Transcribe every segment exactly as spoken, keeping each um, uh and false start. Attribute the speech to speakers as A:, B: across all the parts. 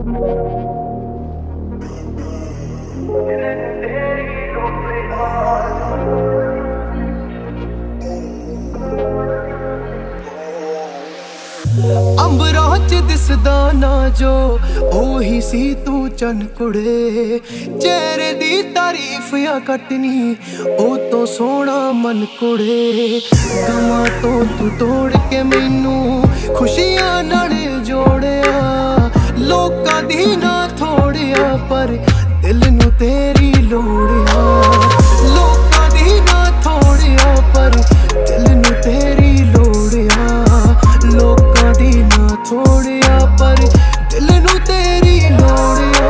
A: अंबरां च दिसदा ना जो ओही सी तू चन कुड़े, चेहरे दी तारीफ या कटनी ओ तो सोहना मन कुड़े। गमां तो तू तोड़ के मैनू खुशियां नाल जोड़िया, लोकां दी ना थोड़िया पर दिल नू तेरी लोड़िया। लोकां दी ना थोड़िया पर दिल नू तेरी लोड़िया। लोकां दी ना थोड़िया पर दिल नू तेरी लोड़िया।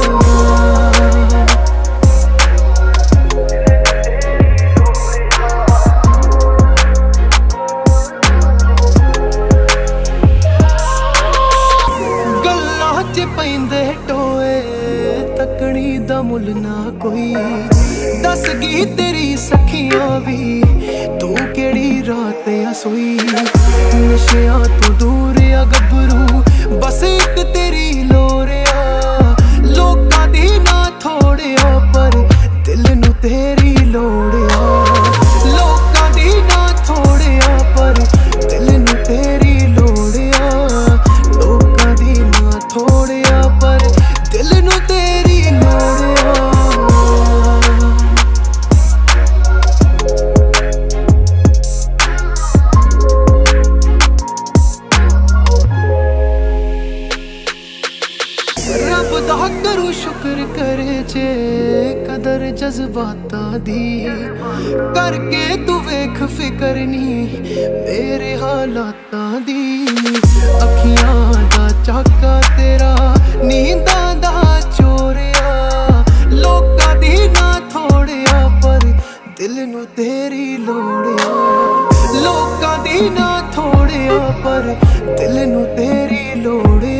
A: गल्लां च पैंदे टोए तकनी दा मुल ना कोई, दस गी तेरी सखियां भी तू केड़ी रात आ सोई। नशियां तो दूर आ गबरू बस एक तेरी लोरिया, लोकां दी ना थोड़िया पर दिल नू तेरी लोड़िया। लोकां दी ना थोड़िया पर दिल नू तेरी लोड़िया। लोकां दी ना थोड़िया पर दिल नू तेरी लोड़िया। रब दा करूं शुक्र करे जे कदर जज्बातां दी, करके तू वेख फिकर नी मेरे हालातां दी। अखियां दा चाका तेरा नींदां दा चोरिया, लोकां दी ना थोड़िया पर दिल नू तेरी लोड़िया। लोकां दी ना थोड़िया पर दिल नू तेरी लोड़िया।